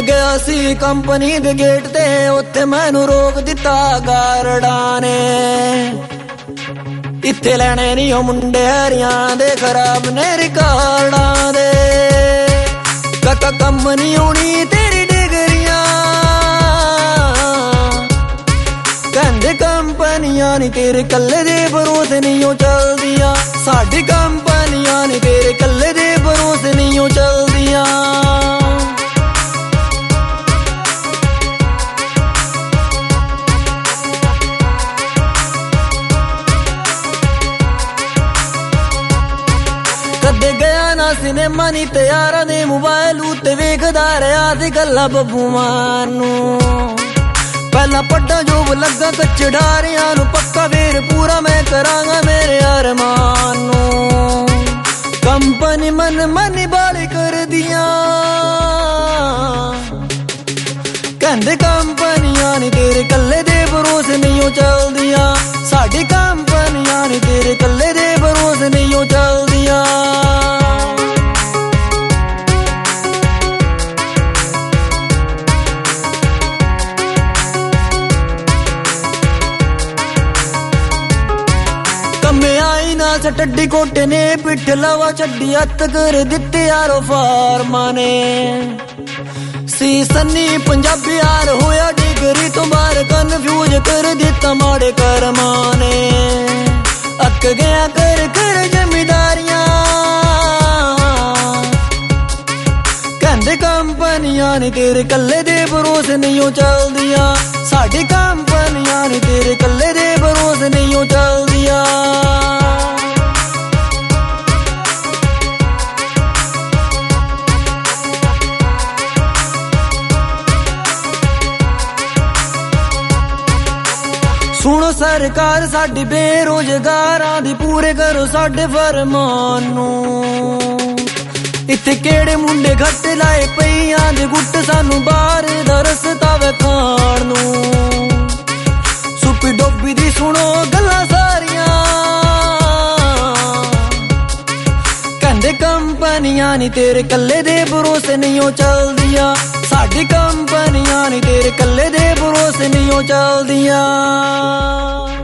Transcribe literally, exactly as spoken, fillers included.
गया सी company they get ते उत्थे मैनू रोक दिता गार्डां ने। इत्थे लैने नी ओ मुंडे हरियां दे खराब ने रिकार्डां दे। काका कम नी होनी तेरी डिगरियां कहंदे कंपनियां नी तेरे कल्ले दे भरोसे नहीं ओ चलदियां। साडी कंपनियां नी तेरे कल्ले दे भरोसे नहीं ओ चलदियां। कदे गया ना सिनेमा नी ते यारां दे मोबाइल उत्ते वेखदा रहा सी गल्लां बब्बूआं नू। पहला पड्डा जोब लगा कचड़ारियां नू पक्का वेर पूरा मैं करांगा मेरे अरमान नू। कंपनी मन मन बाली कर दियां कहंदे कंपनियां नी तेरे कल्ले दे भरोसे नहीं ओ चलदियां। साडी कंपनियां नी तेरे कल्ले दे भरोसे नहीं ओ चलदियां। टड्डी कोटे ने पिठ लवा छड्डी हत्थ कर दिते यारो फार्मा ने। सी सन्नी पंजाबी यार होया डिगरी तो बाहर कन्फ्यूज कर दिता माड़े कर्मा ने। अक गया कर कर जमींदारियां कहंदे कंपनियां नी तेरे कल्ले दे भरोसे नहीं ओ चलदियां। साडी कंपनियां नी तेरे कल्ले दे भरोसे नहीं ओ चलदियां। सुनो सरकार साडी बेरोजगारां दी पूरे करो साडे फरमान नू। इत्थे केड़े मुंडे घट लाए पईयां दे गुट सानू बाहर दा रस्ता विखाण नू। सुपी डोबी दी सुनो गल्लां सारियां कहंदे कंपनियां नी तेरे कल्ले दे भरोसे नहीं ओ चलदियां। साडी कंपनियां नी तेरे कल्ले दे भरोसे नहीं ओ चलदियां।